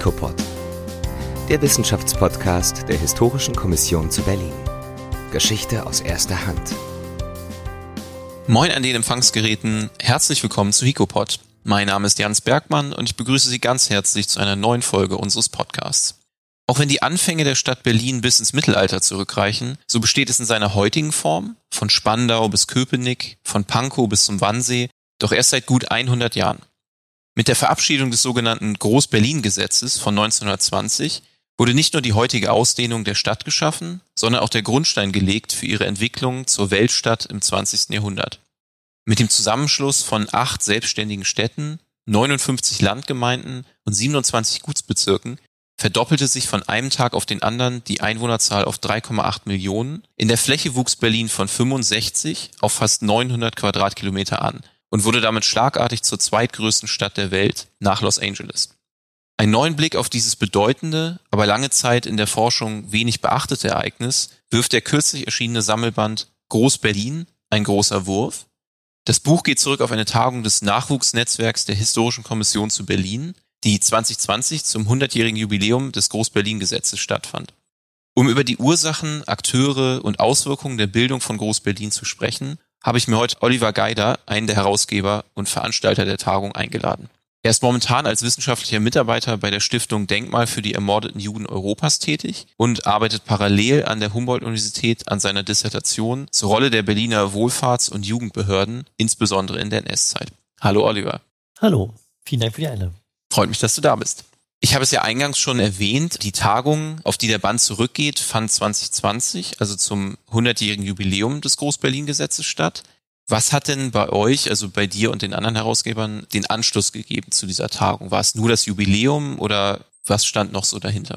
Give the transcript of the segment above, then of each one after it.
WIKOPOD, der Wissenschaftspodcast der Historischen Kommission zu Berlin. Geschichte aus erster Hand. Moin an den Empfangsgeräten, herzlich willkommen zu WIKOPOD. Mein Name ist Jans Bergmann und ich begrüße Sie ganz herzlich zu einer neuen Folge unseres Podcasts. Auch wenn die Anfänge der Stadt Berlin bis ins Mittelalter zurückreichen, so besteht es in seiner heutigen Form, von Spandau bis Köpenick, von Pankow bis zum Wannsee, doch erst seit gut 100 Jahren. Mit der Verabschiedung des sogenannten Groß-Berlin-Gesetzes von 1920 wurde nicht nur die heutige Ausdehnung der Stadt geschaffen, sondern auch der Grundstein gelegt für ihre Entwicklung zur Weltstadt im 20. Jahrhundert. Mit dem Zusammenschluss von 8 selbstständigen Städten, 59 Landgemeinden und 27 Gutsbezirken verdoppelte sich von einem Tag auf den anderen die Einwohnerzahl auf 3,8 Millionen. In der Fläche wuchs Berlin von 65 auf fast 900 Quadratkilometer an und wurde damit schlagartig zur zweitgrößten Stadt der Welt nach Los Angeles. Einen neuen Blick auf dieses bedeutende, aber lange Zeit in der Forschung wenig beachtete Ereignis wirft der kürzlich erschienene Sammelband Groß-Berlin, ein großer Wurf. Das Buch geht zurück auf eine Tagung des Nachwuchsnetzwerks der Historischen Kommission zu Berlin, die 2020 zum 100-jährigen Jubiläum des Groß-Berlin-Gesetzes stattfand. Um über die Ursachen, Akteure und Auswirkungen der Bildung von Groß-Berlin zu sprechen, habe ich mir heute Oliver Geider, einen der Herausgeber und Veranstalter der Tagung, eingeladen. Er ist momentan als wissenschaftlicher Mitarbeiter bei der Stiftung Denkmal für die ermordeten Juden Europas tätig und arbeitet parallel an der Humboldt-Universität an seiner Dissertation zur Rolle der Berliner Wohlfahrts- und Jugendbehörden, insbesondere in der NS-Zeit. Hallo Oliver. Hallo, vielen Dank für die Einladung. Freut mich, dass du da bist. Ich habe es ja eingangs schon erwähnt, die Tagung, auf die der Band zurückgeht, fand 2020, also zum 100-jährigen Jubiläum des Groß-Berlin-Gesetzes statt. Was hat denn bei euch, also bei dir und den anderen Herausgebern, den Anschluss gegeben zu dieser Tagung? War es nur das Jubiläum oder was stand noch so dahinter?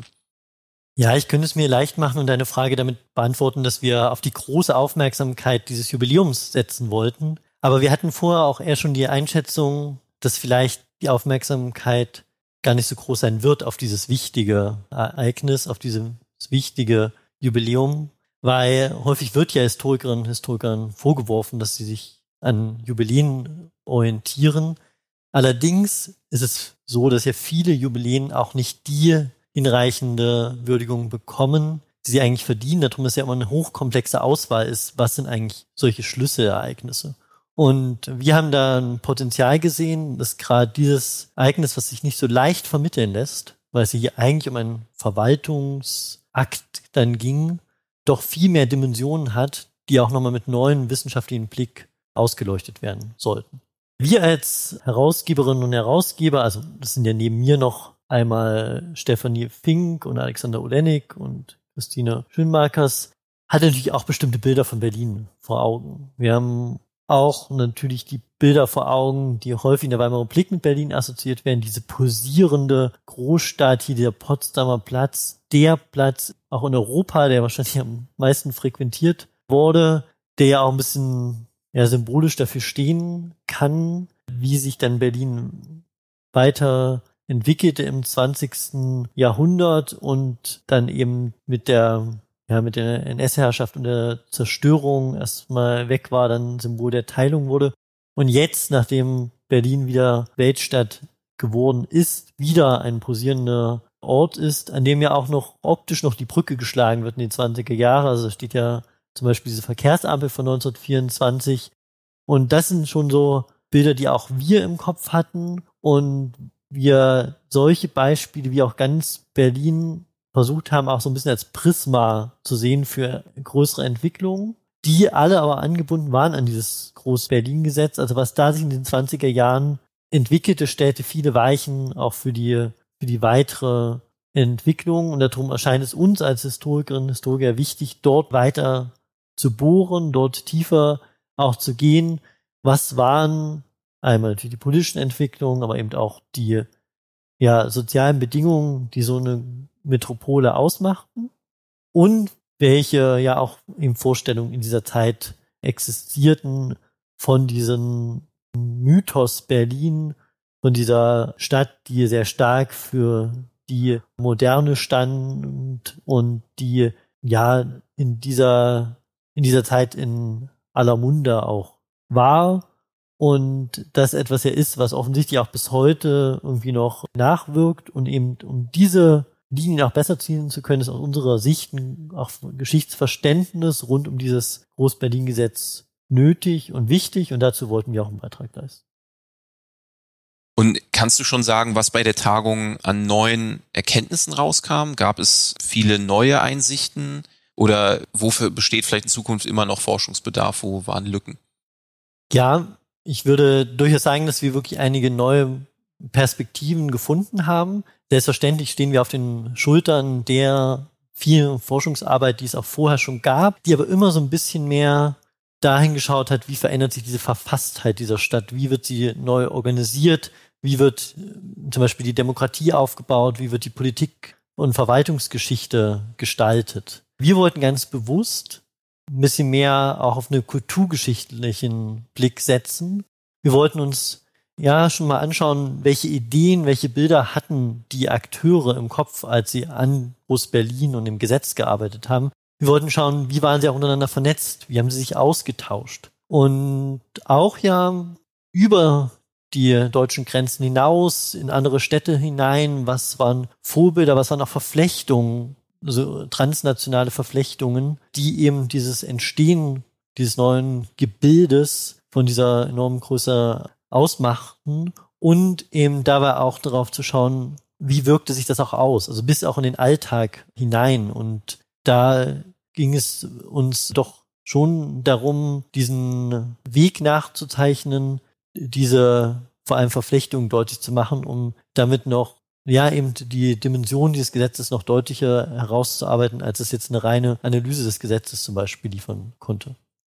Ja, ich könnte es mir leicht machen und deine Frage damit beantworten, dass wir auf die große Aufmerksamkeit dieses Jubiläums setzen wollten. Aber wir hatten vorher auch eher schon die Einschätzung, dass vielleicht die Aufmerksamkeit gar nicht so groß sein wird auf dieses wichtige Ereignis, auf dieses wichtige Jubiläum, weil häufig wird ja Historikerinnen und Historikern vorgeworfen, dass sie sich an Jubiläen orientieren. Allerdings ist es so, dass ja viele Jubiläen auch nicht die hinreichende Würdigung bekommen, die sie eigentlich verdienen. Darum ist ja immer eine hochkomplexe Auswahl ist, was sind eigentlich solche Schlüsselereignisse. Und wir haben da ein Potenzial gesehen, dass gerade dieses Ereignis, was sich nicht so leicht vermitteln lässt, weil es hier eigentlich um einen Verwaltungsakt dann ging, doch viel mehr Dimensionen hat, die auch nochmal mit neuen wissenschaftlichen Blick ausgeleuchtet werden sollten. Wir als Herausgeberinnen und Herausgeber, also das sind ja neben mir noch einmal Stefanie Fink und Alexander Olenek und Christine Schönmakers, hat natürlich auch bestimmte Bilder von Berlin vor Augen. Wir haben auch natürlich die Bilder vor Augen, die häufig in der Weimarer Republik mit Berlin assoziiert werden, diese posierende Großstadt, hier der Potsdamer Platz, der Platz auch in Europa, der wahrscheinlich am meisten frequentiert wurde, der ja auch ein bisschen symbolisch dafür stehen kann, wie sich dann Berlin weiter entwickelte im 20. Jahrhundert und dann eben mit der NS-Herrschaft und der Zerstörung erstmal weg war, dann Symbol der Teilung wurde. Und jetzt, nachdem Berlin wieder Weltstadt geworden ist, wieder ein posierender Ort ist, an dem ja auch noch optisch noch die Brücke geschlagen wird in den 20er Jahren. Also da steht ja zum Beispiel diese Verkehrsampel von 1924. Und das sind schon so Bilder, die auch wir im Kopf hatten. Und wir solche Beispiele wie auch ganz Berlin versucht haben, auch so ein bisschen als Prisma zu sehen für größere Entwicklungen, die alle aber angebunden waren an dieses Groß-Berlin-Gesetz. Also was da sich in den 20er Jahren entwickelte, stellte viele Weichen auch für die weitere Entwicklung. Und darum erscheint es uns als Historikerinnen und Historiker wichtig, dort weiter zu bohren, dort tiefer auch zu gehen. Was waren einmal natürlich die politischen Entwicklungen, aber eben auch die sozialen Bedingungen, die so eine Metropole ausmachten und welche ja auch in Vorstellungen in dieser Zeit existierten von diesem Mythos Berlin, von dieser Stadt, die sehr stark für die Moderne stand und die ja in dieser Zeit in aller Munde auch war Und das etwas ja ist, was offensichtlich auch bis heute irgendwie noch nachwirkt und eben um diese Linien auch besser ziehen zu können, ist aus unserer Sicht auch Geschichtsverständnis rund um dieses Groß-Berlin-Gesetz nötig und wichtig und dazu wollten wir auch einen Beitrag leisten. Und kannst du schon sagen, was bei der Tagung an neuen Erkenntnissen rauskam? Gab es viele neue Einsichten oder wofür besteht vielleicht in Zukunft immer noch Forschungsbedarf? Wo waren Lücken? Ja, ich würde durchaus sagen, dass wir wirklich einige neue Perspektiven gefunden haben. Selbstverständlich stehen wir auf den Schultern der vielen Forschungsarbeit, die es auch vorher schon gab, die aber immer so ein bisschen mehr dahin geschaut hat, wie verändert sich diese Verfasstheit dieser Stadt, wie wird sie neu organisiert, wie wird zum Beispiel die Demokratie aufgebaut, wie wird die Politik- und Verwaltungsgeschichte gestaltet. Wir wollten ganz bewusst ein bisschen mehr auch auf einen kulturgeschichtlichen Blick setzen. Wir wollten uns ja schon mal anschauen, welche Ideen, welche Bilder hatten die Akteure im Kopf, als sie an Groß-Berlin und im Gesetz gearbeitet haben. Wir wollten schauen, wie waren sie auch untereinander vernetzt, wie haben sie sich ausgetauscht. Und auch ja über die deutschen Grenzen hinaus, in andere Städte hinein, was waren Vorbilder, was waren auch Verflechtungen, also transnationale Verflechtungen, die eben dieses Entstehen dieses neuen Gebildes von dieser enormen Größe ausmachten und eben dabei auch darauf zu schauen, wie wirkte sich das auch aus, also bis auch in den Alltag hinein. Und da ging es uns doch schon darum, diesen Weg nachzuzeichnen, diese vor allem Verflechtung deutlich zu machen, um damit noch ja eben die Dimension dieses Gesetzes noch deutlicher herauszuarbeiten, als es jetzt eine reine Analyse des Gesetzes zum Beispiel liefern konnte.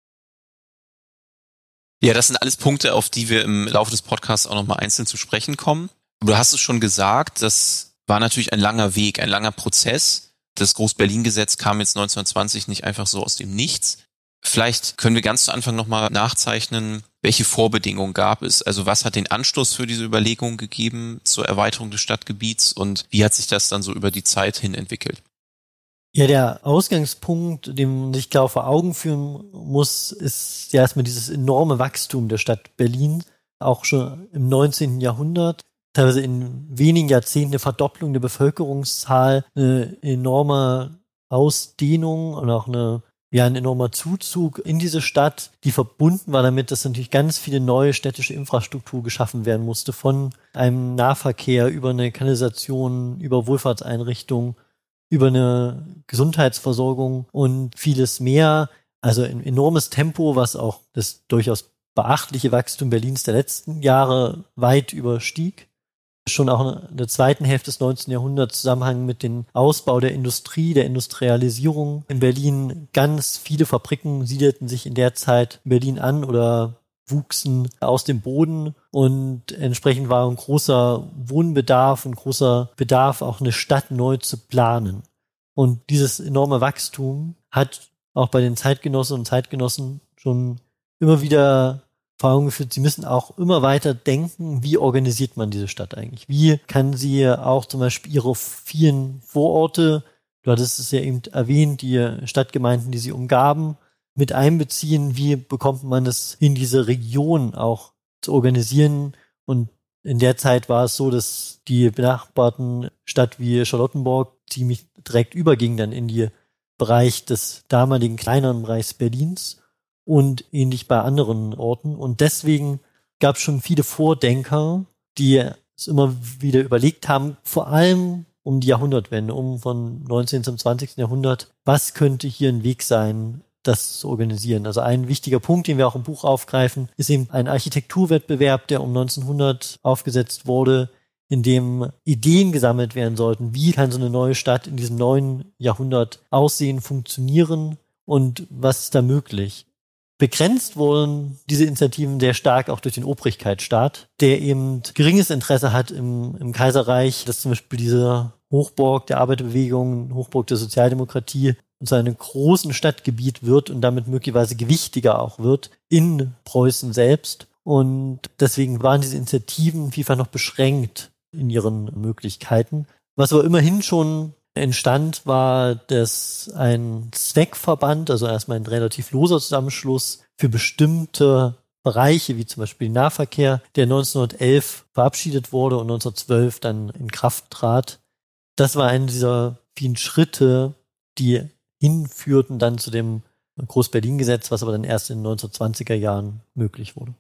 Ja, das sind alles Punkte, auf die wir im Laufe des Podcasts auch nochmal einzeln zu sprechen kommen. Aber du hast es schon gesagt, das war natürlich ein langer Weg, ein langer Prozess. Das Groß-Berlin-Gesetz kam jetzt 1920 nicht einfach so aus dem Nichts. Vielleicht können wir ganz zu Anfang nochmal nachzeichnen, welche Vorbedingungen gab es? Also was hat den Anstoß für diese Überlegungen gegeben zur Erweiterung des Stadtgebiets und wie hat sich das dann so über die Zeit hin entwickelt? Ja, der Ausgangspunkt, den man sich klar vor Augen führen muss, ist ja erstmal dieses enorme Wachstum der Stadt Berlin, auch schon im 19. Jahrhundert. Teilweise in wenigen Jahrzehnten eine Verdopplung der Bevölkerungszahl, eine enorme Ausdehnung und auch ein enormer Zuzug in diese Stadt, die verbunden war damit, dass natürlich ganz viele neue städtische Infrastruktur geschaffen werden musste, von einem Nahverkehr über eine Kanalisation, über Wohlfahrtseinrichtungen, über eine Gesundheitsversorgung und vieles mehr. Also ein enormes Tempo, was auch das durchaus beachtliche Wachstum Berlins der letzten Jahre weit überstieg. Schon auch in der zweiten Hälfte des 19. Jahrhunderts Zusammenhang mit dem Ausbau der Industrie, der Industrialisierung in Berlin. Ganz viele Fabriken siedelten sich in der Zeit in Berlin an oder wuchsen aus dem Boden und entsprechend war ein großer Wohnbedarf, ein großer Bedarf, auch eine Stadt neu zu planen. Und dieses enorme Wachstum hat auch bei den Zeitgenossinnen und Zeitgenossen schon immer wieder vor Augen geführt, sie müssen auch immer weiter denken, wie organisiert man diese Stadt eigentlich? Wie kann sie auch zum Beispiel ihre vielen Vororte, du hattest es ja eben erwähnt, die Stadtgemeinden, die sie umgaben, mit einbeziehen? Wie bekommt man es in diese Region auch zu organisieren? Und in der Zeit war es so, dass die benachbarten Stadt wie Charlottenburg ziemlich direkt überging dann in die Bereich des damaligen kleineren Bereichs Berlins und ähnlich bei anderen Orten. Und deswegen gab es schon viele Vordenker, die es immer wieder überlegt haben, vor allem um die Jahrhundertwende, um von 19. zum 20. Jahrhundert, was könnte hier ein Weg sein, das zu organisieren. Also ein wichtiger Punkt, den wir auch im Buch aufgreifen, ist eben ein Architekturwettbewerb, der um 1900 aufgesetzt wurde, in dem Ideen gesammelt werden sollten. Wie kann so eine neue Stadt in diesem neuen Jahrhundert aussehen, funktionieren und was ist da möglich? Begrenzt wurden diese Initiativen sehr stark auch durch den Obrigkeitsstaat, der eben geringes Interesse hat im Kaiserreich, dass zum Beispiel diese Hochburg der Arbeiterbewegung, Hochburg der Sozialdemokratie zu einem großen Stadtgebiet wird und damit möglicherweise gewichtiger auch wird in Preußen selbst. Und deswegen waren diese Initiativen vielfach noch beschränkt in ihren Möglichkeiten. Was aber immerhin schon entstand, war, dass ein Zweckverband, also erstmal ein relativ loser Zusammenschluss für bestimmte Bereiche, wie zum Beispiel den Nahverkehr, der 1911 verabschiedet wurde und 1912 dann in Kraft trat. Das war einer dieser vielen Schritte, die hinführten dann zu dem Groß-Berlin-Gesetz, was aber dann erst in den 1920er Jahren möglich wurde.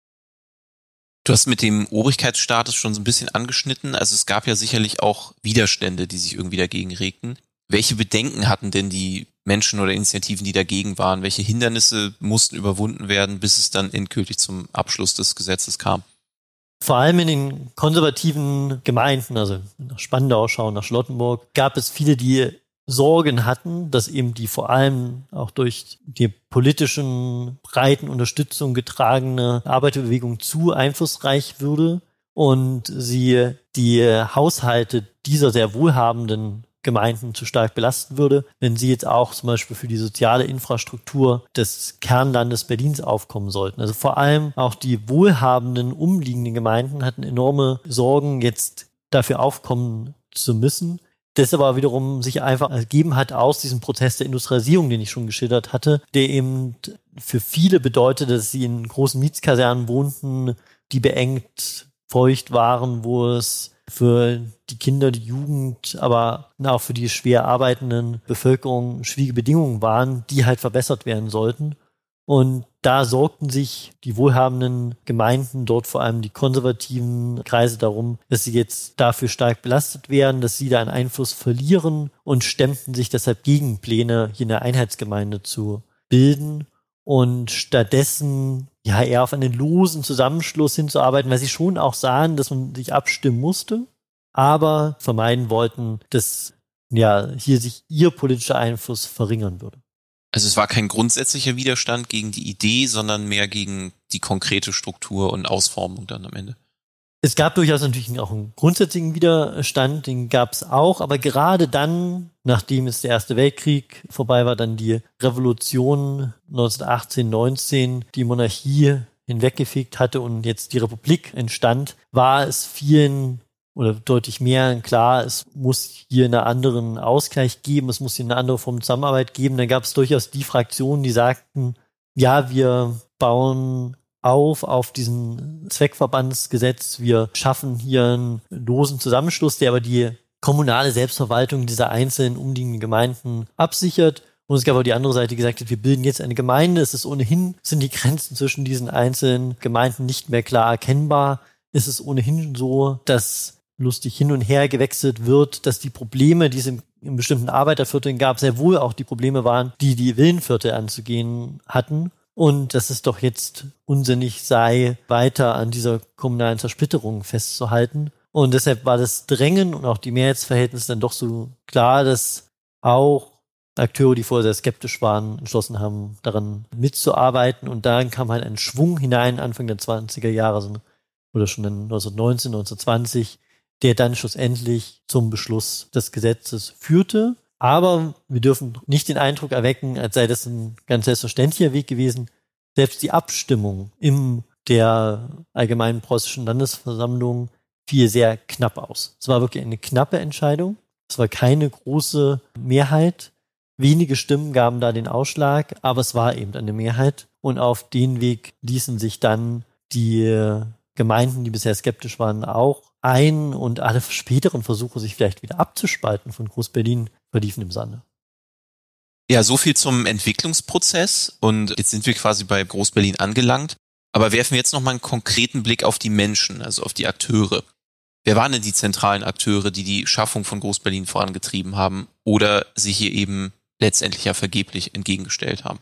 Du hast mit dem Obrigkeitsstatus schon so ein bisschen angeschnitten. Also es gab ja sicherlich auch Widerstände, die sich irgendwie dagegen regten. Welche Bedenken hatten denn die Menschen oder Initiativen, die dagegen waren? Welche Hindernisse mussten überwunden werden, bis es dann endgültig zum Abschluss des Gesetzes kam? Vor allem in den konservativen Gemeinden, also nach Spandau schauen, nach Charlottenburg, gab es viele, die Sorgen hatten, dass eben die vor allem auch durch die politischen breiten Unterstützung getragene Arbeiterbewegung zu einflussreich würde und sie die Haushalte dieser sehr wohlhabenden Gemeinden zu stark belasten würde, wenn sie jetzt auch zum Beispiel für die soziale Infrastruktur des Kernlandes Berlins aufkommen sollten. Also vor allem auch die wohlhabenden umliegenden Gemeinden hatten enorme Sorgen, jetzt dafür aufkommen zu müssen. Das aber wiederum sich einfach ergeben hat aus diesem Prozess der Industrialisierung, den ich schon geschildert hatte, der eben für viele bedeutete, dass sie in großen Mietskasernen wohnten, die beengt, feucht waren, wo es für die Kinder, die Jugend, aber auch für die schwer arbeitenden Bevölkerung schwierige Bedingungen waren, die halt verbessert werden sollten. Und da sorgten sich die wohlhabenden Gemeinden, dort vor allem die konservativen Kreise, darum, dass sie jetzt dafür stark belastet werden, dass sie da einen Einfluss verlieren und stemmten sich deshalb gegen Pläne, hier eine Einheitsgemeinde zu bilden und stattdessen ja eher auf einen losen Zusammenschluss hinzuarbeiten, weil sie schon auch sahen, dass man sich abstimmen musste, aber vermeiden wollten, dass ja hier sich ihr politischer Einfluss verringern würde. Also es war kein grundsätzlicher Widerstand gegen die Idee, sondern mehr gegen die konkrete Struktur und Ausformung dann am Ende. Es gab durchaus natürlich auch einen grundsätzlichen Widerstand, den gab es auch, aber gerade dann, nachdem es der Erste Weltkrieg vorbei war, dann die Revolution 1918, 19, die Monarchie hinweggefegt hatte und jetzt die Republik entstand, war es vielen oder deutlich mehr klar, es muss hier einen anderen Ausgleich geben, es muss hier eine andere Form der Zusammenarbeit geben. Dann gab es durchaus die Fraktionen, die sagten, ja, wir bauen auf diesen Zweckverbandsgesetz, wir schaffen hier einen losen Zusammenschluss, der aber die kommunale Selbstverwaltung dieser einzelnen umliegenden Gemeinden absichert. Und es gab auch die andere Seite, die gesagt hat, wir bilden jetzt eine Gemeinde, sind die Grenzen zwischen diesen einzelnen Gemeinden nicht mehr klar erkennbar. Es ist ohnehin so, dass lustig hin und her gewechselt wird, dass die Probleme, die es in bestimmten Arbeitervierteln gab, sehr wohl auch die Probleme waren, die Villenviertel anzugehen hatten. Und dass es doch jetzt unsinnig sei, weiter an dieser kommunalen Zersplitterung festzuhalten. Und deshalb war das Drängen und auch die Mehrheitsverhältnisse dann doch so klar, dass auch Akteure, die vorher sehr skeptisch waren, entschlossen haben, daran mitzuarbeiten. Und dann kam halt ein Schwung hinein, Anfang der 20er Jahre, oder schon in 1919, 1920, der dann schlussendlich zum Beschluss des Gesetzes führte. Aber wir dürfen nicht den Eindruck erwecken, als sei das ein ganz selbstverständlicher Weg gewesen. Selbst die Abstimmung in der Allgemeinen Preußischen Landesversammlung fiel sehr knapp aus. Es war wirklich eine knappe Entscheidung. Es war keine große Mehrheit. Wenige Stimmen gaben da den Ausschlag, aber es war eben eine Mehrheit. Und auf den Weg ließen sich dann die Gemeinden, die bisher skeptisch waren, auch ein und alle späteren Versuche, sich vielleicht wieder abzuspalten von Groß-Berlin, verliefen im Sande. Ja, so viel zum Entwicklungsprozess und jetzt sind wir quasi bei Groß-Berlin angelangt, aber werfen wir jetzt nochmal einen konkreten Blick auf die Menschen, also auf die Akteure. Wer waren denn die zentralen Akteure, die die Schaffung von Groß-Berlin vorangetrieben haben oder sich hier eben letztendlich ja vergeblich entgegengestellt haben?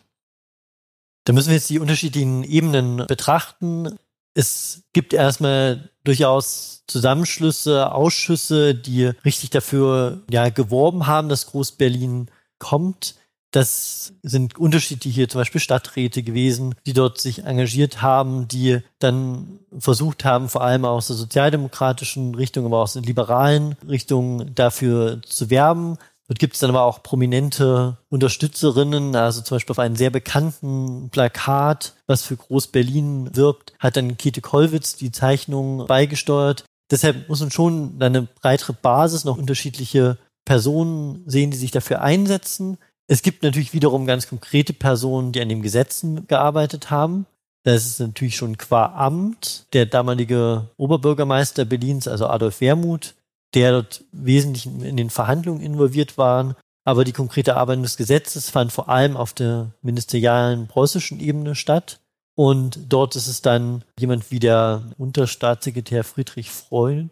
Da müssen wir jetzt die unterschiedlichen Ebenen betrachten. Es gibt erstmal durchaus Zusammenschlüsse, Ausschüsse, die richtig dafür geworben haben, dass Groß-Berlin kommt. Das sind unterschiedliche, zum Beispiel Stadträte gewesen, die dort sich engagiert haben, die dann versucht haben, vor allem aus der sozialdemokratischen Richtung, aber auch aus der liberalen Richtung dafür zu werben. Dort gibt es dann aber auch prominente Unterstützerinnen, also zum Beispiel auf einem sehr bekannten Plakat, was für Groß-Berlin wirbt, hat dann Käthe Kollwitz die Zeichnung beigesteuert. Deshalb muss man schon eine breitere Basis, noch unterschiedliche Personen sehen, die sich dafür einsetzen. Es gibt natürlich wiederum ganz konkrete Personen, die an den Gesetzen gearbeitet haben. Das ist natürlich schon qua Amt der damalige Oberbürgermeister Berlins, also Adolf Wermuth, der dort wesentlich in den Verhandlungen involviert war. Aber die konkrete Arbeit des Gesetzes fand vor allem auf der ministerialen preußischen Ebene statt. Und dort ist es dann jemand wie der Unterstaatssekretär Friedrich Freund,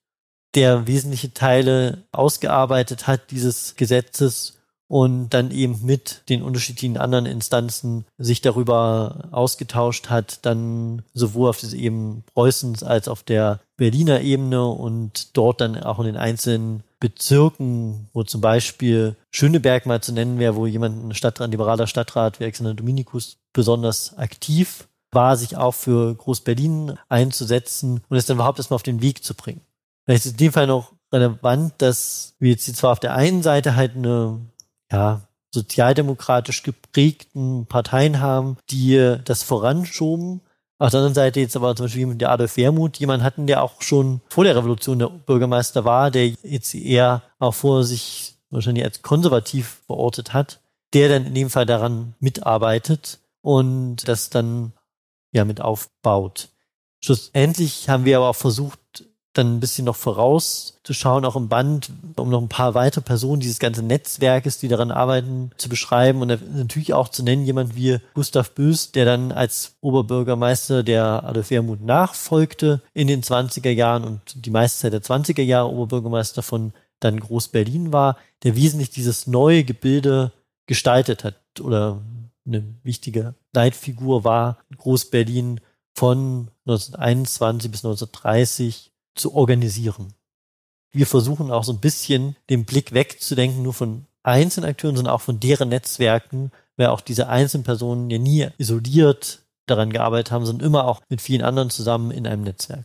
der wesentliche Teile ausgearbeitet hat dieses Gesetzes und dann eben mit den unterschiedlichen anderen Instanzen sich darüber ausgetauscht hat, dann sowohl auf dieser Ebene Preußens als auf der Berliner Ebene und dort dann auch in den einzelnen Bezirken, wo zum Beispiel Schöneberg mal zu nennen wäre, wo ein liberaler Stadtrat wie Alexander Dominikus besonders aktiv war, sich auch für Groß-Berlin einzusetzen und es dann überhaupt erstmal auf den Weg zu bringen. Vielleicht ist in dem Fall noch relevant, dass wir jetzt zwar auf der einen Seite halt eine sozialdemokratisch geprägten Parteien haben, die das voranschoben. Auf der anderen Seite jetzt aber zum Beispiel mit der Adolf Wermuth jemanden hatten, der auch schon vor der Revolution der Bürgermeister war, der jetzt eher auch vor sich wahrscheinlich als konservativ verortet hat, der dann in dem Fall daran mitarbeitet und das dann mit aufbaut. Schlussendlich haben wir aber auch versucht, dann ein bisschen noch vorauszuschauen, auch im Band, um noch ein paar weitere Personen dieses ganzen Netzwerkes, die daran arbeiten, zu beschreiben und natürlich auch zu nennen, jemand wie Gustav Bös, der dann als Oberbürgermeister der Adolf Wermuth nachfolgte in den 20er Jahren und die meiste Zeit der 20er Jahre Oberbürgermeister von dann Groß-Berlin war, der wesentlich dieses neue Gebilde gestaltet hat oder eine wichtige Leitfigur war, Groß-Berlin von 1921 bis 1930 zu organisieren. Wir versuchen auch so ein bisschen den Blick wegzudenken, nur von einzelnen Akteuren, sondern auch von deren Netzwerken, weil auch diese einzelnen Personen ja nie isoliert daran gearbeitet haben, sondern immer auch mit vielen anderen zusammen in einem Netzwerk.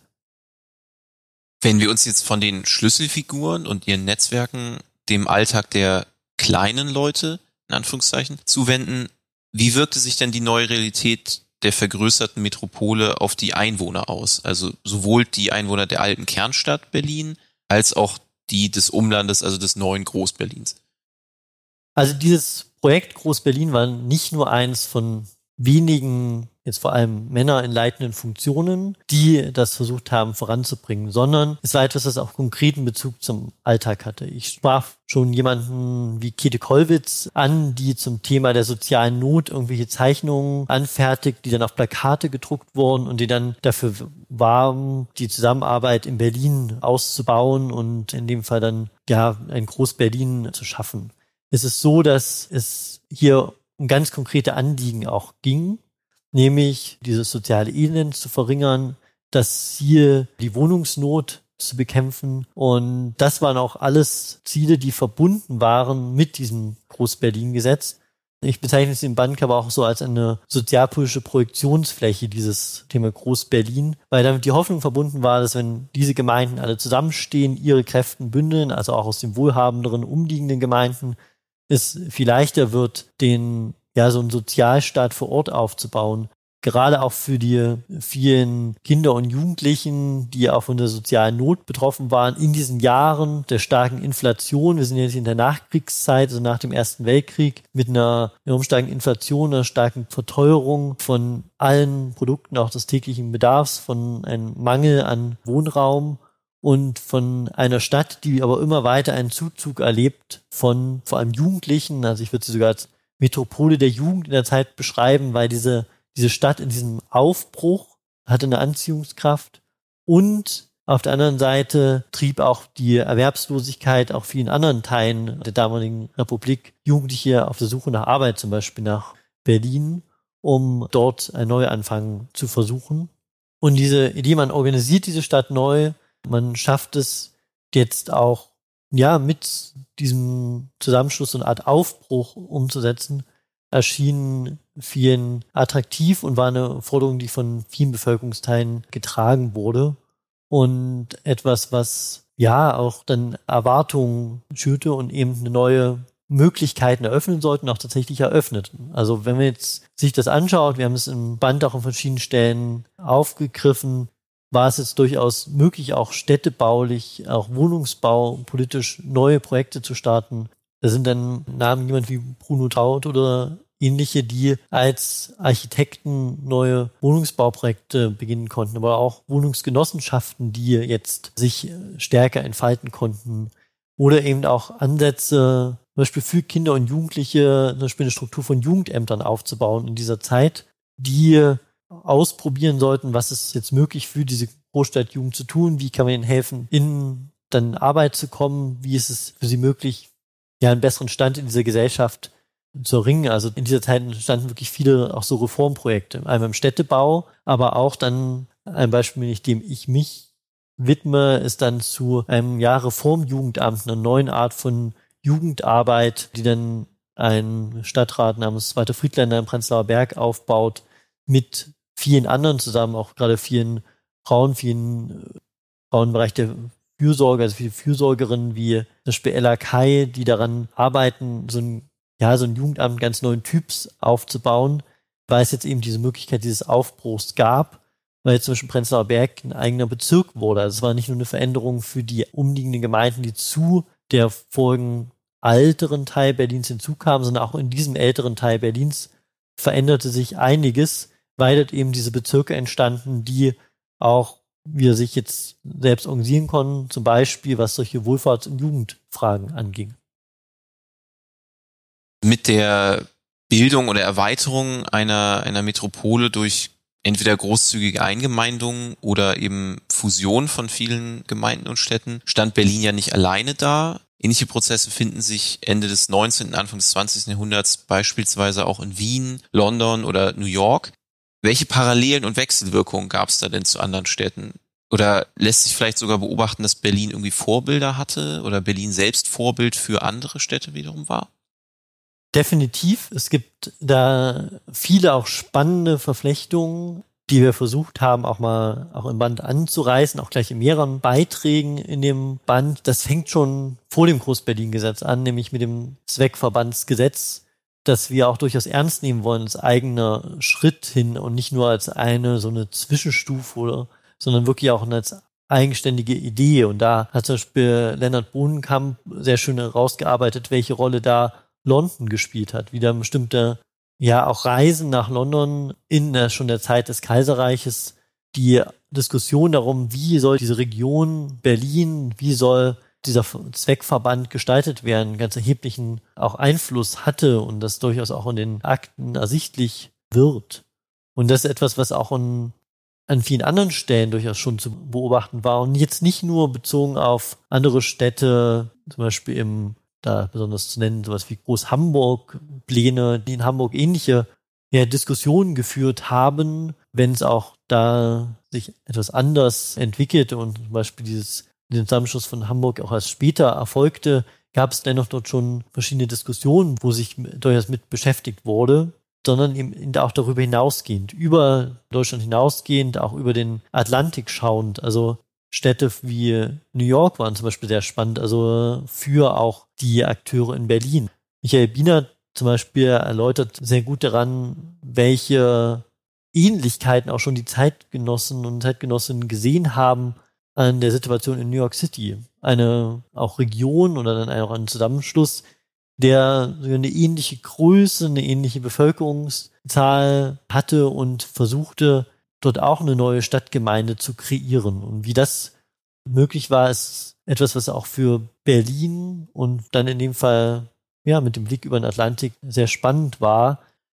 Wenn wir uns jetzt von den Schlüsselfiguren und ihren Netzwerken dem Alltag der kleinen Leute, in Anführungszeichen, zuwenden, wie wirkte sich denn die neue Realität der vergrößerten Metropole auf die Einwohner aus? Also sowohl die Einwohner der alten Kernstadt Berlin als auch die des Umlandes, also des neuen Groß-Berlins. Also dieses Projekt Groß-Berlin war nicht nur eins von wenigen, jetzt vor allem Männer in leitenden Funktionen, die das versucht haben voranzubringen, sondern es war etwas, das auch konkreten Bezug zum Alltag hatte. Ich sprach schon jemanden wie Käthe Kollwitz an, die zum Thema der sozialen Not irgendwelche Zeichnungen anfertigt, die dann auf Plakate gedruckt wurden und die dann dafür waren, die Zusammenarbeit in Berlin auszubauen und in dem Fall dann ein Groß-Berlin zu schaffen. Es ist so, dass es hier um ganz konkrete Anliegen auch ging, nämlich dieses soziale Elend zu verringern, das Ziel, die Wohnungsnot zu bekämpfen. Und das waren auch alles Ziele, die verbunden waren mit diesem Groß-Berlin-Gesetz. Ich bezeichne es im Band aber auch so als eine sozialpolitische Projektionsfläche, dieses Thema Groß-Berlin, weil damit die Hoffnung verbunden war, dass wenn diese Gemeinden alle zusammenstehen, ihre Kräfte bündeln, also auch aus den wohlhabenderen umliegenden Gemeinden, es viel leichter wird, so einen Sozialstaat vor Ort aufzubauen. Gerade auch für die vielen Kinder und Jugendlichen, die auch von der sozialen Not betroffen waren, in diesen Jahren der starken Inflation. Wir sind jetzt in der Nachkriegszeit, also nach dem Ersten Weltkrieg, mit einer enorm starken Inflation, einer starken Verteuerung von allen Produkten, auch des täglichen Bedarfs, von einem Mangel an Wohnraum und von einer Stadt, die aber immer weiter einen Zuzug erlebt von vor allem Jugendlichen. Also ich würde sie sogar als Metropole der Jugend in der Zeit beschreiben, weil diese Stadt in diesem Aufbruch hatte eine Anziehungskraft und auf der anderen Seite trieb auch die Erwerbslosigkeit auch vielen anderen Teilen der damaligen Republik Jugendliche auf der Suche nach Arbeit, zum Beispiel nach Berlin, um dort einen Neuanfang zu versuchen. Und diese Idee, man organisiert diese Stadt neu, man schafft es jetzt auch, mit diesem Zusammenschluss so eine Art Aufbruch umzusetzen, erschien vielen attraktiv und war eine Forderung, die von vielen Bevölkerungsteilen getragen wurde und etwas, was auch dann Erwartungen schürte und eben eine neue Möglichkeiten eröffnen sollten, auch tatsächlich eröffneten. Also wenn man jetzt sich das anschaut, wir haben es im Band auch an verschiedenen Stellen aufgegriffen, war es jetzt durchaus möglich, auch städtebaulich, auch Wohnungsbau, politisch neue Projekte zu starten. Da sind dann Namen jemand wie Bruno Taut oder ähnliche, die als Architekten neue Wohnungsbauprojekte beginnen konnten, aber auch Wohnungsgenossenschaften, die jetzt sich stärker entfalten konnten. Oder eben auch Ansätze, zum Beispiel für Kinder und Jugendliche, zum Beispiel eine Struktur von Jugendämtern aufzubauen in dieser Zeit, die ausprobieren sollten, was ist jetzt möglich für diese Großstadtjugend zu tun, wie kann man ihnen helfen, in dann Arbeit zu kommen, wie ist es für sie möglich, ja, einen besseren Stand in dieser Gesellschaft zu erringen. Also in dieser Zeit entstanden wirklich viele auch so Reformprojekte, einmal im Städtebau, aber auch dann ein Beispiel, mit dem ich mich widme, ist dann zu einem Reformjugendamt, einer neuen Art von Jugendarbeit, die dann ein Stadtrat namens Walter Friedländer im Prenzlauer Berg aufbaut, mit vielen anderen zusammen, auch gerade vielen Frauen im Bereich der Fürsorge, also viele Fürsorgerinnen wie zum Beispiel Ella Kai, die daran arbeiten, so ein Jugendamt ganz neuen Typs aufzubauen, weil es jetzt eben diese Möglichkeit dieses Aufbruchs gab, weil jetzt zum Beispiel Prenzlauer Berg ein eigener Bezirk wurde. Also es war nicht nur eine Veränderung für die umliegenden Gemeinden, die zu der vorigen älteren Teil Berlins hinzukamen, sondern auch in diesem älteren Teil Berlins veränderte sich einiges, weil dort eben diese Bezirke entstanden, die auch wir sich jetzt selbst organisieren konnten, zum Beispiel was solche Wohlfahrts- und Jugendfragen anging. Mit der Bildung oder Erweiterung einer Metropole durch entweder großzügige Eingemeindungen oder eben Fusion von vielen Gemeinden und Städten stand Berlin ja nicht alleine da. Ähnliche Prozesse finden sich Ende des 19., Anfang des 20. Jahrhunderts beispielsweise auch in Wien, London oder New York. Welche Parallelen und Wechselwirkungen gab es da denn zu anderen Städten? Oder lässt sich vielleicht sogar beobachten, dass Berlin irgendwie Vorbilder hatte oder Berlin selbst Vorbild für andere Städte wiederum war? Definitiv. Es gibt da viele auch spannende Verflechtungen, die wir versucht haben, auch im Band anzureißen, auch gleich in mehreren Beiträgen in dem Band. Das fängt schon vor dem Groß-Berlin-Gesetz an, nämlich mit dem Zweckverbandsgesetz, das wir auch durchaus ernst nehmen wollen als eigener Schritt hin und nicht nur als so eine Zwischenstufe, sondern wirklich auch als eigenständige Idee. Und da hat zum Beispiel Lennart Bohnenkamp sehr schön herausgearbeitet, welche Rolle da London gespielt hat, wie da bestimmte, auch Reisen nach London in schon der Zeit des Kaiserreiches, die Diskussion darum, wie soll diese Region Berlin, wie soll dieser Zweckverband gestaltet werden, ganz erheblichen auch Einfluss hatte und das durchaus auch in den Akten ersichtlich wird. Und das ist etwas, was auch an vielen anderen Stellen durchaus schon zu beobachten war und jetzt nicht nur bezogen auf andere Städte, zum Beispiel da besonders zu nennen, sowas wie Groß-Hamburg, Pläne, die in Hamburg ähnliche Diskussionen geführt haben, wenn es auch da sich etwas anders entwickelte und zum Beispiel den Zusammenschluss von Hamburg auch erst später erfolgte, gab es dennoch dort schon verschiedene Diskussionen, wo sich durchaus mit beschäftigt wurde, sondern eben auch darüber hinausgehend, über Deutschland hinausgehend, auch über den Atlantik schauend. Also Städte wie New York waren zum Beispiel sehr spannend, also für auch die Akteure in Berlin. Michael Bienert zum Beispiel erläutert sehr gut daran, welche Ähnlichkeiten auch schon die Zeitgenossen und Zeitgenossinnen gesehen haben an der Situation in New York City. Eine auch Region oder dann auch ein Zusammenschluss, der eine ähnliche Größe, eine ähnliche Bevölkerungszahl hatte und versuchte, dort auch eine neue Stadtgemeinde zu kreieren. Und wie das möglich war, ist etwas, was auch für Berlin und dann in dem Fall mit dem Blick über den Atlantik sehr spannend war.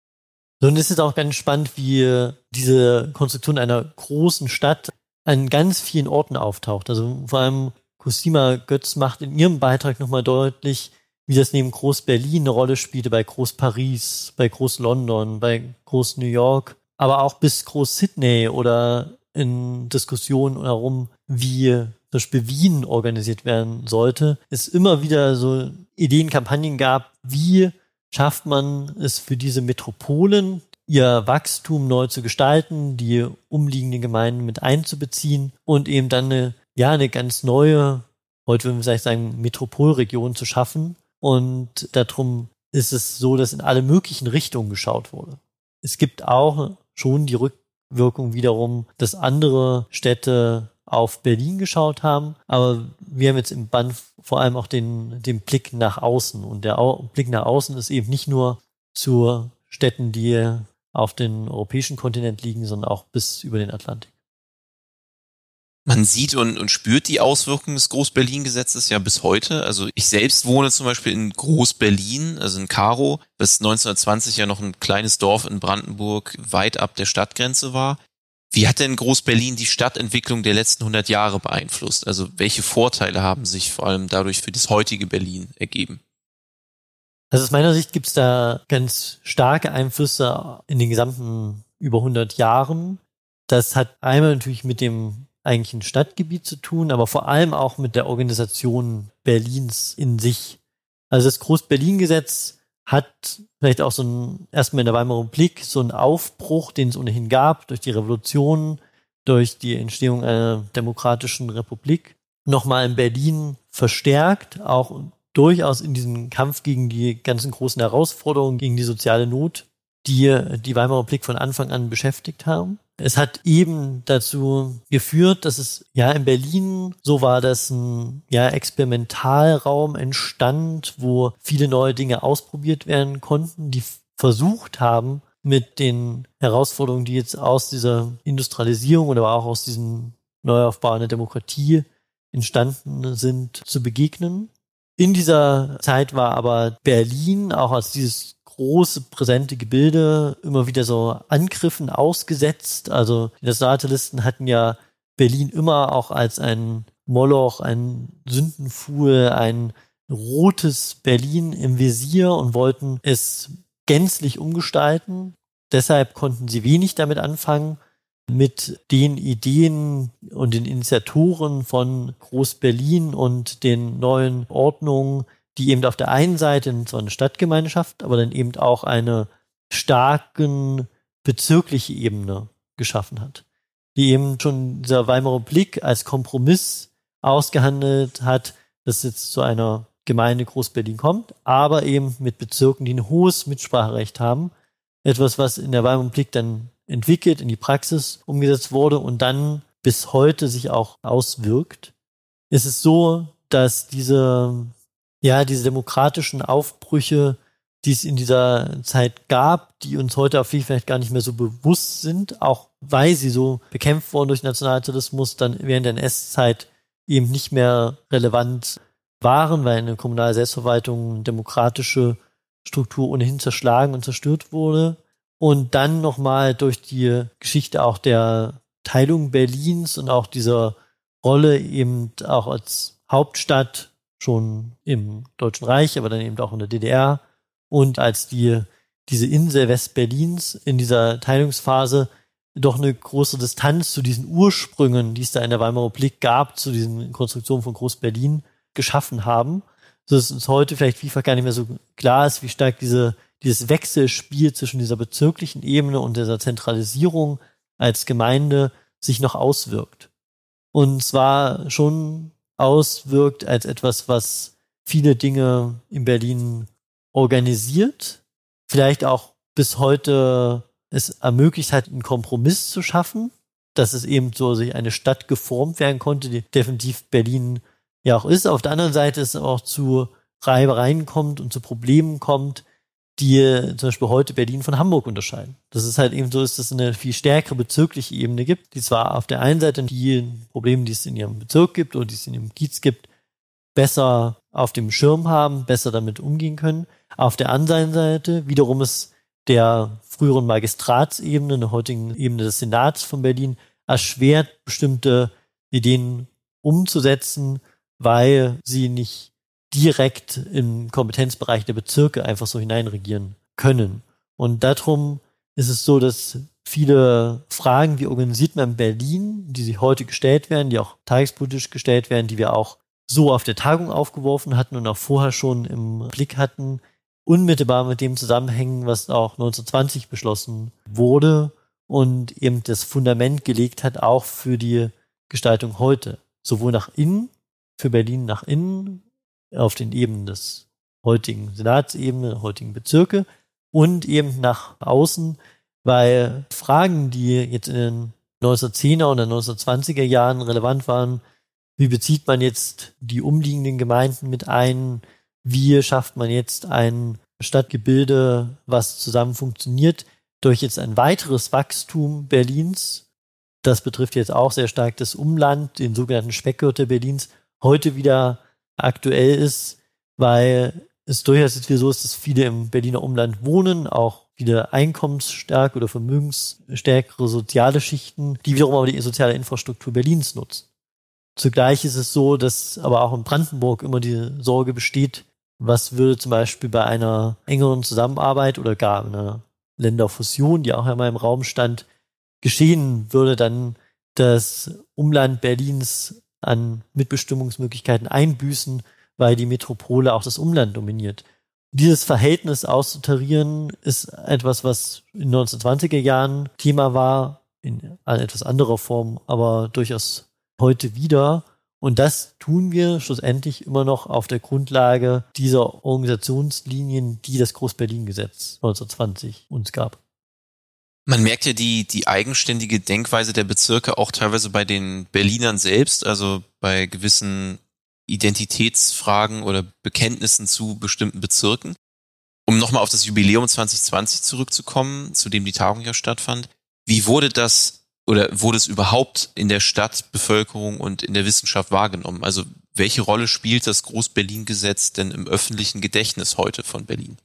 Und es ist auch ganz spannend, wie diese Konstruktion einer großen Stadt an ganz vielen Orten auftaucht. Also vor allem Cosima Götz macht in ihrem Beitrag nochmal deutlich, wie das neben Groß-Berlin eine Rolle spielte, bei Groß-Paris, bei Groß-London, bei Groß-New York, aber auch bis Groß-Sydney oder in Diskussionen darum, wie zum Beispiel Wien organisiert werden sollte, es immer wieder so Ideenkampagnen gab, wie schafft man es für diese Metropolen, ihr Wachstum neu zu gestalten, die umliegenden Gemeinden mit einzubeziehen und eben dann eine ganz neue, heute würden wir vielleicht sagen, Metropolregion zu schaffen. Und darum ist es so, dass in alle möglichen Richtungen geschaut wurde. Es gibt auch schon die Rückwirkung wiederum, dass andere Städte auf Berlin geschaut haben, aber wir haben jetzt im Band vor allem auch den Blick nach außen. Und der Blick nach außen ist eben nicht nur zur Städten, die auf den europäischen Kontinent liegen, sondern auch bis über den Atlantik. Man sieht und spürt die Auswirkungen des Groß-Berlin-Gesetzes ja bis heute. Also ich selbst wohne zum Beispiel in Groß-Berlin, also in Karow, bis 1920 ja noch ein kleines Dorf in Brandenburg weit ab der Stadtgrenze war. Wie hat denn Groß-Berlin die Stadtentwicklung der letzten 100 Jahre beeinflusst? Also welche Vorteile haben sich vor allem dadurch für das heutige Berlin ergeben? Also aus meiner Sicht gibt es da ganz starke Einflüsse in den gesamten über 100 Jahren. Das hat einmal natürlich mit dem eigentlichen Stadtgebiet zu tun, aber vor allem auch mit der Organisation Berlins in sich. Also das Groß-Berlin-Gesetz hat vielleicht auch erstmal in der Weimarer Republik so einen Aufbruch, den es ohnehin gab, durch die Revolution, durch die Entstehung einer demokratischen Republik, nochmal in Berlin verstärkt, auch durchaus in diesem Kampf gegen die ganzen großen Herausforderungen, gegen die soziale Not, die die Weimarer Republik von Anfang an beschäftigt haben. Es hat eben dazu geführt, dass es in Berlin so war, dass ein Experimentalraum entstand, wo viele neue Dinge ausprobiert werden konnten, die versucht haben, mit den Herausforderungen, die jetzt aus dieser Industrialisierung oder auch aus diesem Neuaufbau einer Demokratie entstanden sind, zu begegnen. In dieser Zeit war aber Berlin auch als dieses große, präsente Gebilde immer wieder so Angriffen ausgesetzt. Also die Nationalsozialisten hatten ja Berlin immer auch als ein Moloch, ein Sündenfuhl, ein rotes Berlin im Visier und wollten es gänzlich umgestalten. Deshalb konnten sie wenig damit anfangen, mit den Ideen und den Initiatoren von Groß-Berlin und den neuen Ordnungen, die eben auf der einen Seite zwar eine Stadtgemeinschaft, aber dann eben auch eine starken bezirkliche Ebene geschaffen hat, die eben schon dieser Weimarer Republik als Kompromiss ausgehandelt hat, dass jetzt zu einer Gemeinde Groß-Berlin kommt, aber eben mit Bezirken, die ein hohes Mitspracherecht haben. Etwas, was in der Weimarer Republik dann entwickelt, in die Praxis umgesetzt wurde und dann bis heute sich auch auswirkt. Es ist so, dass diese demokratischen Aufbrüche, die es in dieser Zeit gab, die uns heute auf vielleicht gar nicht mehr so bewusst sind, auch weil sie so bekämpft wurden durch Nationalsozialismus, dann während der NS-Zeit eben nicht mehr relevant waren, weil eine kommunale Selbstverwaltung, eine demokratische Struktur ohnehin zerschlagen und zerstört wurde. Und dann nochmal durch die Geschichte auch der Teilung Berlins und auch dieser Rolle eben auch als Hauptstadt schon im Deutschen Reich, aber dann eben auch in der DDR und als diese Insel Westberlins in dieser Teilungsphase doch eine große Distanz zu diesen Ursprüngen, die es da in der Weimarer Republik gab, zu diesen Konstruktionen von Groß-Berlin geschaffen haben, sodass uns heute vielleicht vielfach gar nicht mehr so klar ist, wie stark dieses Wechselspiel zwischen dieser bezirklichen Ebene und dieser Zentralisierung als Gemeinde sich noch auswirkt. Und zwar schon auswirkt als etwas, was viele Dinge in Berlin organisiert, vielleicht auch bis heute es ermöglicht hat, einen Kompromiss zu schaffen, dass es eben so sich eine Stadt geformt werden konnte, die definitiv Berlin ja auch ist. Auf der anderen Seite es auch zu Reibereien kommt und zu Problemen kommt, die zum Beispiel heute Berlin von Hamburg unterscheiden. Das ist halt eben so, dass es eine viel stärkere bezirkliche Ebene gibt, die zwar auf der einen Seite die Probleme, die es in ihrem Bezirk gibt oder die es in ihrem Kiez gibt, besser auf dem Schirm haben, besser damit umgehen können. Auf der anderen Seite wiederum es der früheren Magistratsebene, der heutigen Ebene des Senats von Berlin, erschwert, bestimmte Ideen umzusetzen, weil sie nicht direkt im Kompetenzbereich der Bezirke einfach so hineinregieren können. Und darum ist es so, dass viele Fragen, wie organisiert man Berlin, die sich heute gestellt werden, die auch tagespolitisch gestellt werden, die wir auch so auf der Tagung aufgeworfen hatten und auch vorher schon im Blick hatten, unmittelbar mit dem zusammenhängen, was auch 1920 beschlossen wurde und eben das Fundament gelegt hat, auch für die Gestaltung heute. Sowohl nach innen, für Berlin nach innen, auf den Ebenen des heutigen Senatsebene, der heutigen Bezirke und eben nach außen, weil Fragen, die jetzt in den 1910er und 1920er Jahren relevant waren, wie bezieht man jetzt die umliegenden Gemeinden mit ein, wie schafft man jetzt ein Stadtgebilde, was zusammen funktioniert, durch jetzt ein weiteres Wachstum Berlins, das betrifft jetzt auch sehr stark das Umland, den sogenannten Speckgürtel Berlins, heute wieder aktuell ist, weil es durchaus jetzt wieder so ist, dass viele im Berliner Umland wohnen, auch viele einkommensstarke oder vermögensstärkere soziale Schichten, die wiederum aber die soziale Infrastruktur Berlins nutzen. Zugleich ist es so, dass aber auch in Brandenburg immer die Sorge besteht, was würde zum Beispiel bei einer engeren Zusammenarbeit oder gar einer Länderfusion, die auch einmal im Raum stand, geschehen, würde dann das Umland Berlins an Mitbestimmungsmöglichkeiten einbüßen, weil die Metropole auch das Umland dominiert. Dieses Verhältnis auszutarieren ist etwas, was in den 1920er Jahren Thema war, in etwas anderer Form, aber durchaus heute wieder. Und das tun wir schlussendlich immer noch auf der Grundlage dieser Organisationslinien, die das Groß-Berlin-Gesetz 1920 uns gab. Man merkt ja die eigenständige Denkweise der Bezirke auch teilweise bei den Berlinern selbst, also bei gewissen Identitätsfragen oder Bekenntnissen zu bestimmten Bezirken. Um nochmal auf das Jubiläum 2020 zurückzukommen, zu dem die Tagung ja stattfand. Wie wurde das oder wurde es überhaupt in der Stadtbevölkerung und in der Wissenschaft wahrgenommen? Also welche Rolle spielt das Groß-Berlin-Gesetz denn im öffentlichen Gedächtnis heute von Berlin?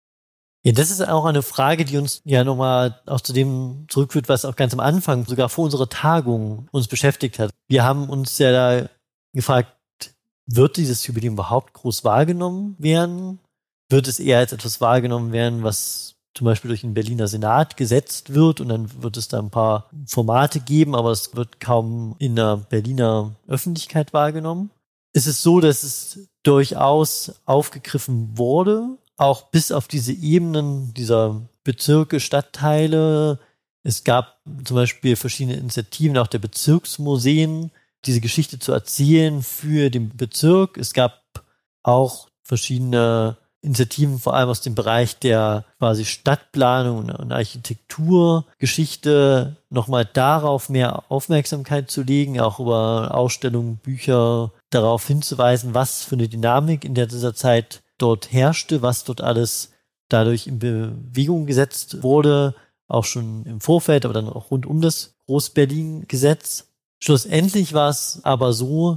Ja, das ist auch eine Frage, die uns ja nochmal auch zu dem zurückführt, was auch ganz am Anfang, sogar vor unserer Tagung, uns beschäftigt hat. Wir haben uns ja da gefragt, wird dieses Jubiläum überhaupt groß wahrgenommen werden? Wird es eher als etwas wahrgenommen werden, was zum Beispiel durch den Berliner Senat gesetzt wird und dann wird es da ein paar Formate geben, aber es wird kaum in der Berliner Öffentlichkeit wahrgenommen? Es ist so, dass es durchaus aufgegriffen wurde, auch bis auf diese Ebenen dieser Bezirke, Stadtteile. Es gab zum Beispiel verschiedene Initiativen, auch der Bezirksmuseen, diese Geschichte zu erzählen für den Bezirk. Es gab auch verschiedene Initiativen, vor allem aus dem Bereich der quasi Stadtplanung und Architekturgeschichte, nochmal darauf mehr Aufmerksamkeit zu legen, auch über Ausstellungen, Bücher, darauf hinzuweisen, was für eine Dynamik in dieser Zeit dort herrschte, was dort alles dadurch in Bewegung gesetzt wurde, auch schon im Vorfeld, aber dann auch rund um das Groß-Berlin-Gesetz. Schlussendlich war es aber so,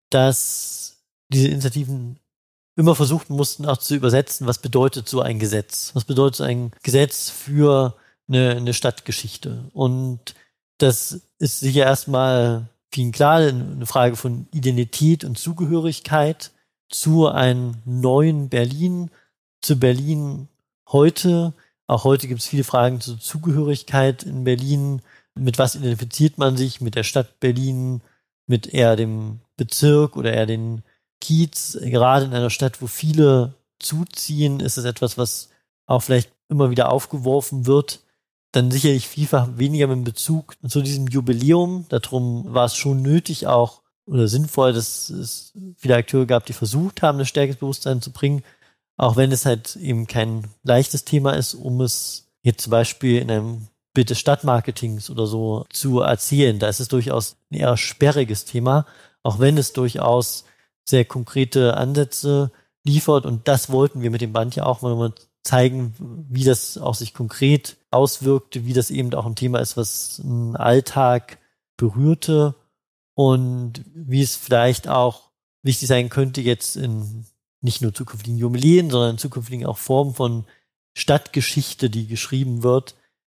dass diese Initiativen immer versuchen mussten, auch zu übersetzen, was bedeutet so ein Gesetz? Was bedeutet so ein Gesetz für eine Stadtgeschichte? Und das ist sicher erstmal vielen klar, eine Frage von Identität und Zugehörigkeit zu einem neuen Berlin, zu Berlin heute. Auch heute gibt es viele Fragen zur Zugehörigkeit in Berlin. Mit was identifiziert man sich? Mit der Stadt Berlin, mit eher dem Bezirk oder eher den Kiez? Gerade in einer Stadt, wo viele zuziehen, ist es etwas, was auch vielleicht immer wieder aufgeworfen wird. Dann sicherlich vielfach weniger mit Bezug zu diesem Jubiläum. Darum war es schon nötig auch oder sinnvoll, dass es viele Akteure gab, die versucht haben, ein stärkeres Bewusstsein zu bringen, auch wenn es halt eben kein leichtes Thema ist, um es jetzt zum Beispiel in einem Bild des Stadtmarketings oder so zu erzählen. Da ist es durchaus ein eher sperriges Thema, auch wenn es durchaus sehr konkrete Ansätze liefert. Und das wollten wir mit dem Band ja auch mal zeigen, wie das auch sich konkret auswirkte, wie das eben auch ein Thema ist, was einen Alltag berührte und wie es vielleicht auch wichtig sein könnte, jetzt in nicht nur zukünftigen Jubiläen, sondern in zukünftigen auch Formen von Stadtgeschichte, die geschrieben wird,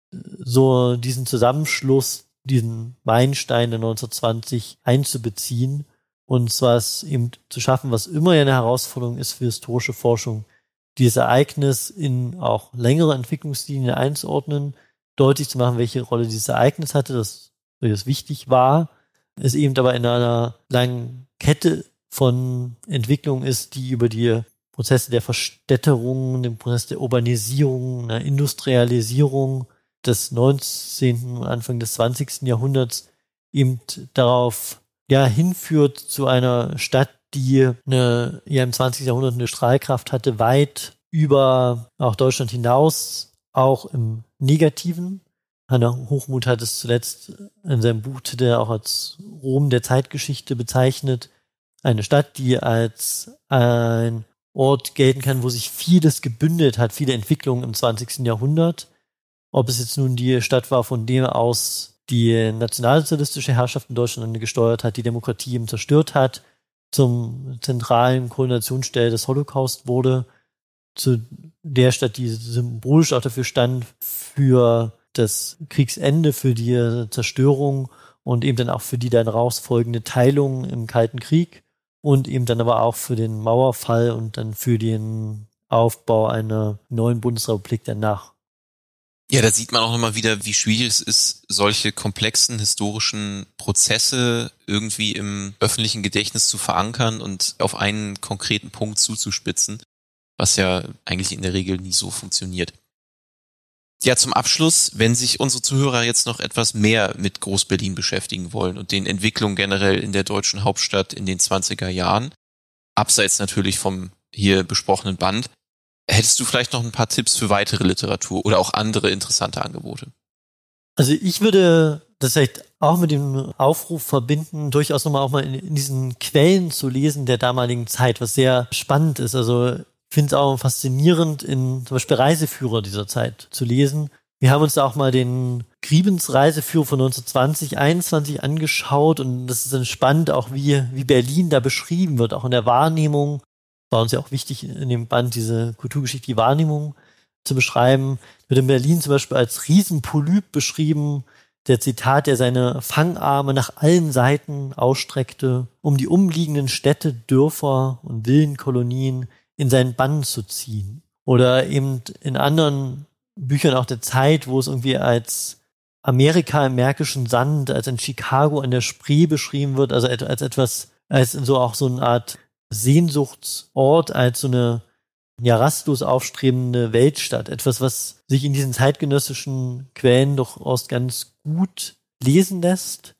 so diesen Zusammenschluss, diesen Meilenstein der 1920 einzubeziehen und zwar es eben zu schaffen, was immer ja eine Herausforderung ist für historische Forschung, dieses Ereignis in auch längere Entwicklungslinien einzuordnen, deutlich zu machen, welche Rolle dieses Ereignis hatte, das durchaus wichtig war, es eben aber in einer langen Kette von Entwicklungen ist, die über die Prozesse der Verstädterung, den Prozess der Urbanisierung, einer Industrialisierung des 19. und Anfang des 20. Jahrhunderts eben darauf hinführt zu einer Stadt, die im 20. Jahrhundert eine Strahlkraft hatte, weit über auch Deutschland hinaus, auch im Negativen. Hannah Hochmuth hat es zuletzt in seinem Buchtitel auch als Rom der Zeitgeschichte bezeichnet. Eine Stadt, die als ein Ort gelten kann, wo sich vieles gebündelt hat, viele Entwicklungen im 20. Jahrhundert. Ob es jetzt nun die Stadt war, von dem aus die nationalsozialistische Herrschaft in Deutschland gesteuert hat, die Demokratie eben zerstört hat, zum zentralen Koordinationsstelle des Holocaust wurde, zu der Stadt, die symbolisch auch dafür stand, für das Kriegsende, für die Zerstörung und eben dann auch für die dann rausfolgende Teilung im Kalten Krieg und eben dann aber auch für den Mauerfall und dann für den Aufbau einer neuen Bundesrepublik danach. Ja, da sieht man auch nochmal wieder, wie schwierig es ist, solche komplexen historischen Prozesse irgendwie im öffentlichen Gedächtnis zu verankern und auf einen konkreten Punkt zuzuspitzen, was ja eigentlich in der Regel nie so funktioniert. Ja, zum Abschluss, wenn sich unsere Zuhörer jetzt noch etwas mehr mit Groß-Berlin beschäftigen wollen und den Entwicklungen generell in der deutschen Hauptstadt in den 20er Jahren, abseits natürlich vom hier besprochenen Band, hättest du vielleicht noch ein paar Tipps für weitere Literatur oder auch andere interessante Angebote? Also ich würde das vielleicht auch mit dem Aufruf verbinden, durchaus nochmal auch mal in diesen Quellen zu lesen der damaligen Zeit, was sehr spannend ist. Also ich finde es auch faszinierend, in zum Beispiel Reiseführer dieser Zeit zu lesen. Wir haben uns da auch mal den Griebens Reiseführer von 1920, 21 angeschaut und das ist dann spannend, auch wie Berlin da beschrieben wird, auch in der Wahrnehmung. War uns ja auch wichtig in dem Band, diese Kulturgeschichte, die Wahrnehmung zu beschreiben. Wird in Berlin zum Beispiel als Riesenpolyp beschrieben, der Zitat, der seine Fangarme nach allen Seiten ausstreckte, um die umliegenden Städte, Dörfer und Villenkolonien in seinen Bann zu ziehen. Oder eben in anderen Büchern auch der Zeit, wo es irgendwie als Amerika im märkischen Sand, als in Chicago an der Spree beschrieben wird, also als etwas, als so auch so eine Art Sehnsuchtsort, als so eine rastlos aufstrebende Weltstadt. Etwas, was sich in diesen zeitgenössischen Quellen doch aus ganz gut lesen lässt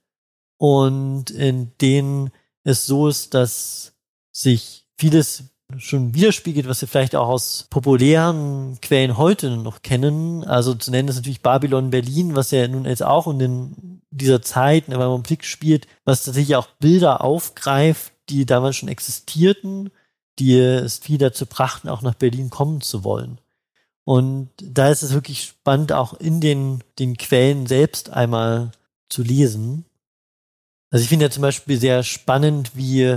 und in denen es so ist, dass sich vieles schon widerspiegelt, was wir vielleicht auch aus populären Quellen heute noch kennen. Also zu nennen ist natürlich Babylon Berlin, was ja nun jetzt auch in dieser Zeit in einem Blick spielt, was tatsächlich auch Bilder aufgreift, die damals schon existierten, die es viel dazu brachten, auch nach Berlin kommen zu wollen. Und da ist es wirklich spannend, auch in den Quellen selbst einmal zu lesen. Also ich finde ja zum Beispiel sehr spannend, wie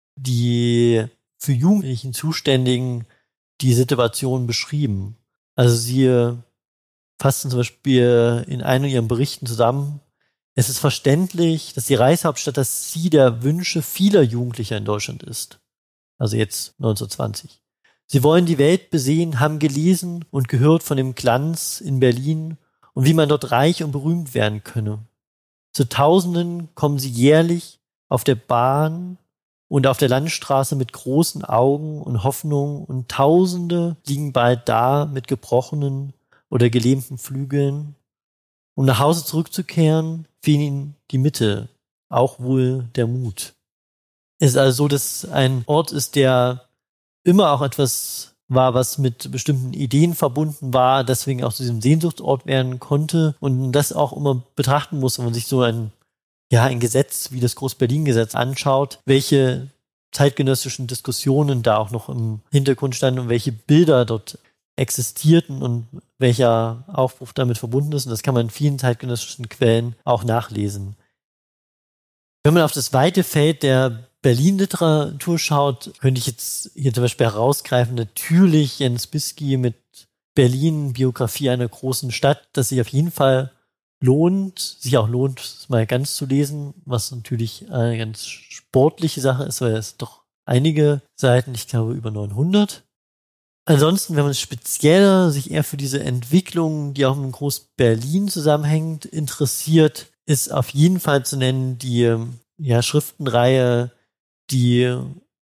die für Jugendlichen Zuständigen die Situation beschrieben. Also sie fassen zum Beispiel in einem ihren Berichten zusammen: Es ist verständlich, dass die Reichshauptstadt das Ziel der Wünsche vieler Jugendlicher in Deutschland ist. Also jetzt 1920. Sie wollen die Welt besehen, haben gelesen und gehört von dem Glanz in Berlin und wie man dort reich und berühmt werden könne. Zu Tausenden kommen sie jährlich auf der Bahn und auf der Landstraße mit großen Augen und Hoffnung und Tausende liegen bald da mit gebrochenen oder gelähmten Flügeln. Um nach Hause zurückzukehren, fehlen ihnen die Mittel, auch wohl der Mut. Es ist also so, dass ein Ort ist, der immer auch etwas war, was mit bestimmten Ideen verbunden war, deswegen auch zu diesem Sehnsuchtsort werden konnte und das auch immer betrachten muss, wenn man sich so ein Gesetz wie das Groß-Berlin-Gesetz anschaut, welche zeitgenössischen Diskussionen da auch noch im Hintergrund standen und welche Bilder dort existierten und welcher Aufbruch damit verbunden ist. Und das kann man in vielen zeitgenössischen Quellen auch nachlesen. Wenn man auf das weite Feld der Berlin-Literatur schaut, könnte ich jetzt hier zum Beispiel herausgreifen, natürlich Jens Bisky mit Berlin, Biografie einer großen Stadt, das sich auf jeden Fall sich auch lohnt, es mal ganz zu lesen, was natürlich eine ganz sportliche Sache ist, weil es doch einige Seiten, ich glaube über 900. Ansonsten, wenn man speziell sich eher für diese Entwicklung, die auch mit Groß-Berlin zusammenhängt, interessiert, ist auf jeden Fall zu nennen die Schriftenreihe, die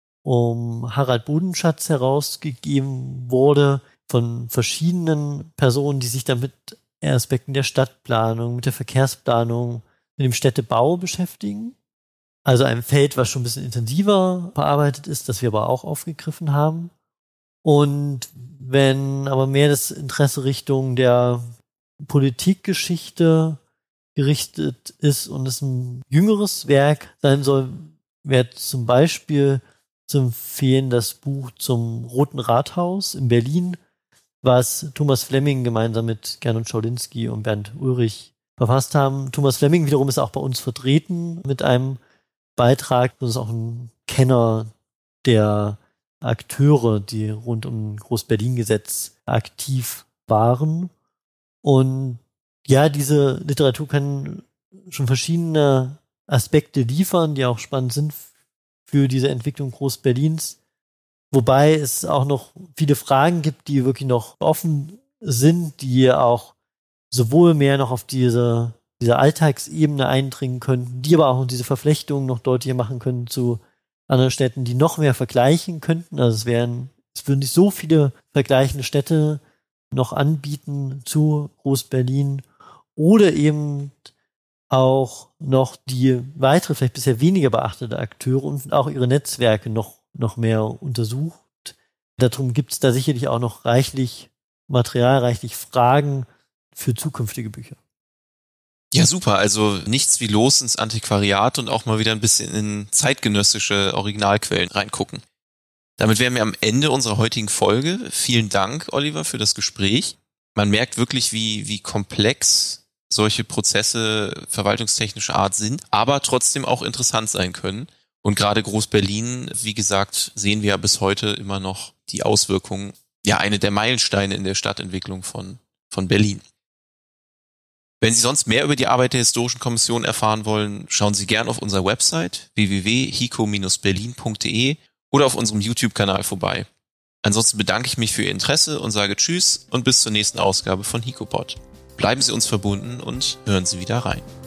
um Harald Bodenschatz herausgegeben wurde, von verschiedenen Personen, die sich damit Aspekten der Stadtplanung, mit der Verkehrsplanung, mit dem Städtebau beschäftigen. Also ein Feld, was schon ein bisschen intensiver bearbeitet ist, das wir aber auch aufgegriffen haben. Und wenn aber mehr das Interesse Richtung der Politikgeschichte gerichtet ist und es ein jüngeres Werk sein soll, wäre zum Beispiel zu empfehlen das Buch zum Roten Rathaus in Berlin, was Thomas Flemming gemeinsam mit Gernot Schaulinski und Bernd Ulrich verfasst haben. Thomas Flemming wiederum ist auch bei uns vertreten mit einem Beitrag. Das ist auch ein Kenner der Akteure, die rund um Groß-Berlin-Gesetz aktiv waren. Und ja, diese Literatur kann schon verschiedene Aspekte liefern, die auch spannend sind für diese Entwicklung Groß-Berlins. Wobei es auch noch viele Fragen gibt, die wirklich noch offen sind, die auch sowohl mehr noch auf diese Alltagsebene eindringen könnten, die aber auch diese Verflechtungen noch deutlicher machen können zu anderen Städten, die noch mehr vergleichen könnten. Also es würden nicht so viele vergleichende Städte noch anbieten zu Groß-Berlin oder eben auch noch die weitere, vielleicht bisher weniger beachtete Akteure und auch ihre Netzwerke noch mehr untersucht. Darum gibt es da sicherlich auch noch reichlich Material, reichlich Fragen für zukünftige Bücher. Ja, super. Also nichts wie los ins Antiquariat und auch mal wieder ein bisschen in zeitgenössische Originalquellen reingucken. Damit wären wir am Ende unserer heutigen Folge. Vielen Dank, Oliver, für das Gespräch. Man merkt wirklich, wie komplex solche Prozesse verwaltungstechnischer Art sind, aber trotzdem auch interessant sein können. Und gerade Groß-Berlin, wie gesagt, sehen wir ja bis heute immer noch die Auswirkungen, ja, eine der Meilensteine in der Stadtentwicklung von Berlin. Wenn Sie sonst mehr über die Arbeit der Historischen Kommission erfahren wollen, schauen Sie gern auf unserer Website www.hico-berlin.de oder auf unserem YouTube-Kanal vorbei. Ansonsten bedanke ich mich für Ihr Interesse und sage Tschüss und bis zur nächsten Ausgabe von HICOPOD. Bleiben Sie uns verbunden und hören Sie wieder rein.